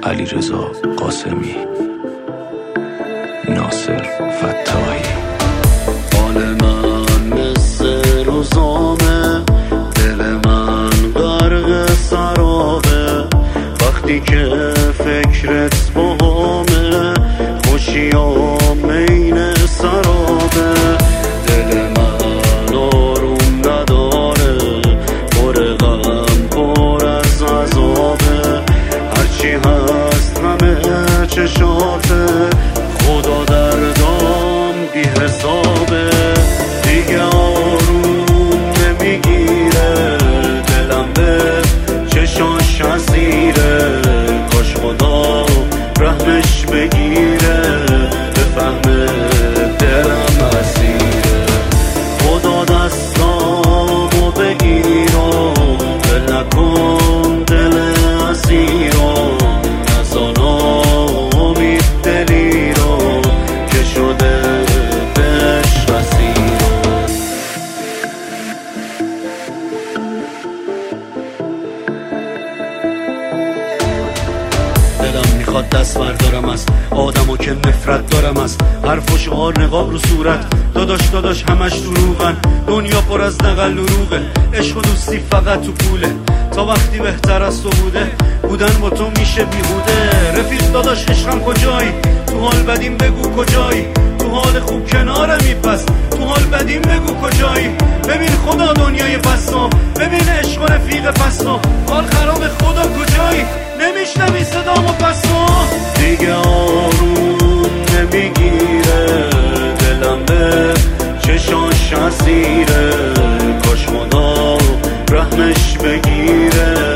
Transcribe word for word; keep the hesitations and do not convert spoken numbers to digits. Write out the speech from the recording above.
علیرضا قاسمی، ناصر فتاحی. حال من مثل روزامه، دل من غرق سرابه، وقتی که فکرت با همه، خوشیام مین سرابه. دل من آروم نداره، پر غم پر از عذابه، هرچی هست همه چشاته، خدا دردام بی حسابه. دیگه آروم نمیگیره، دلم به چشاش اسیره، کاش خدا رحمش بگیره، بفهمه دلم اسیره. خدا دستامو بگیر و ول نکن دل اسیرو، نزانا امید دلی رو که شده بهش اسیرو. دلم میخواد دست بردارم از آدمو که نفرت دارم، از حرف و شعار نقاب رو صورت، داداش داداش همش دروغن، دنیا پر از نقل دروغه، عشق و دوستی فقط تو پوله، تا وقتی بهتر از تو بوده بودن با تو میشه بیهوده. رفیق داداش عشقم کجایی، تو حال بدیم بگو کجایی، تو حال خوب کنارمی پس تو حال بدیم بگو کجایی. ببین خدا دنیای پسا، ببین عشق و رفیق پسا، حال خراب خدا کجایی، نمیشنوی صدامو پسا. دیگه آروم نمیگیره، دلم به چشاش اسیره، کاش خدا رحمش بگیره،